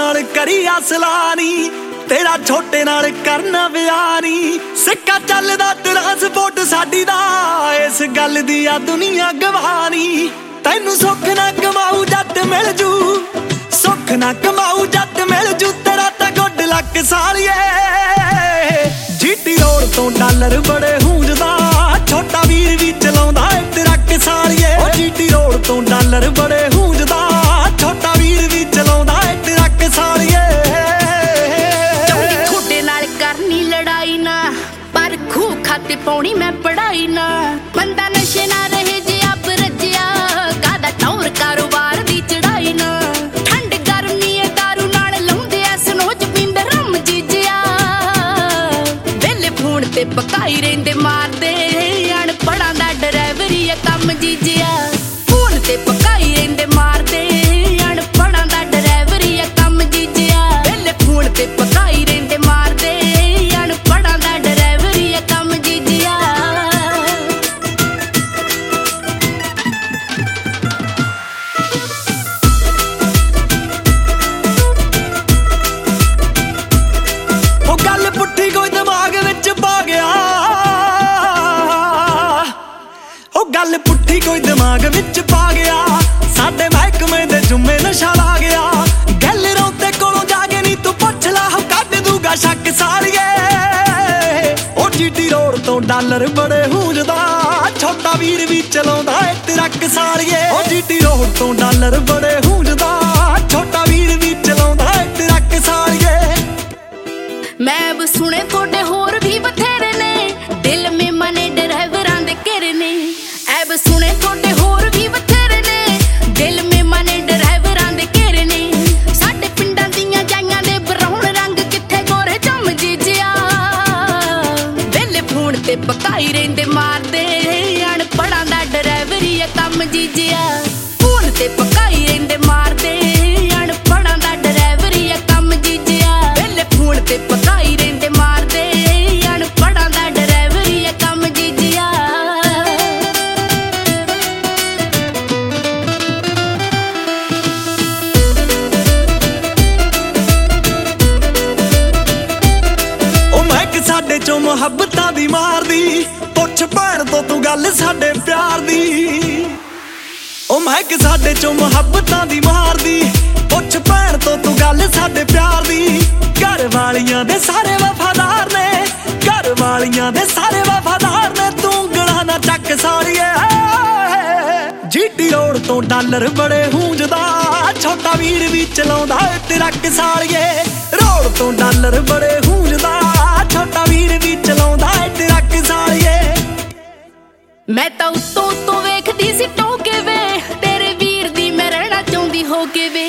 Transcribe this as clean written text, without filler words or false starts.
नाल करी असलानी, तेरा छोटे नाल करना बयानी। सिक्का चलदा ट्रांसपोर्ट साडी दा, इस गल दी आ दुनिया गवानी। तैनू सुख ना कमाऊ जट मिल जू, सुख ना कमाऊ जट मिल जू, तेरा तां गुड लक सालिए। जीटी रोड तो डॉलर बड़े हूंजदा, छोटा वीर भी चलाउंदा ट्रक सालिए। जीटी रोड तो डॉलर बड़े हूंजदा, छोटा वीर भी चलाउंदा ट्रक सालिए। थोड़े नाल करनी लड़ाई ना, पर खूह खाते पाउणी मैं पढ़ाई ना। बंदा नशे ना रहे जे आप रजिया, कादा टौर कारोबार दी चढ़ाई ना। ठंड गर्मी ए दारू नाल लाउंदे ऐ सनोच पींदे रम जीजिया। वेले फोन ते पकाई रहिंदे मारदे, अनपढ़ां दा ड्राइवरी ए कम जीजिया। फोन ते पकाई रहिंदे मारदे, अनपढ़ां दा ड्राइवरी ए कम जीजिया। वेले फोन ते पकाई रहिंदे मारदे, अनपढ़ां दा ड्राइवरी ए कम जीजिया। ओ गल पुट्ठी कोई दिमाग विच पा गया, ओ गल पुट्ठी कोई दिमाग विच पा गया। साडे महकमे दे जुम्मे नशा ला गया। गैलरों ते कोलों जाके नी तू पुछ ला, कढ दूगा शक सालिए। ओ जीटी रोड तो डॉलर बड़े हूंजदा, छोटा वीर भी चलाउंदा ट्रक सालिए। ओ जीटी रोड तो डॉलर बड़े हूंजदा, छोटा वीर भी चलाउंदा ट्रक सालिए। मैं अब सुने थोड़े होर भी बथेरे ने, दिल में मने ड्राइवरां दे घेरे ने। ऐब सुने थोड़े होर भी बथेरे ने, दिल में मने ड्राइवरां दे घेरे ने। साडे पिंडां दियां जाइयां दे ब्राउन रंग किथे गोरे चम जीजिया। वेले फोन ते पकाई रहिंदे मारदे, अनपढ़ां दा ड्राइवरी ए कम जीजिया। फोन ते पकाई रहिंदे मारदे, अनपढ़ां दा ड्राइवरी ए कम जीजिया। वेले फोन ते पकाई रहिंदे मारदे, अनपढ़ां दा ड्राइवरी ए कम जीजिया। ओ महक साडे चों मुहब्बतां दी मारदी, पुछ भैण तो तू गल साडे प्यार दी। ओ महक साडे चों मुहब्बतां दी मारदी, पुछ भैण तो तू गल साडे प्यार दी। घर वालियां दे सारे वफादार ने, घर वालियां दे सारे वफादार ने, तू गला ना चक सालिए। जीटी रोड तो डॉलर बड़े हूंजदा, छोटा वीर भी चलाउंदा ट्रक सालिए। रोड तो डॉलर बड़े हूंजदा, छोटा वीर भी चलाउंदा ट्रक सालिए। मैं तां उत्तों उत्तों वेखदी सी टोके वे, तेरे वीर दी मैं रहना चाहुंदी हो के वे।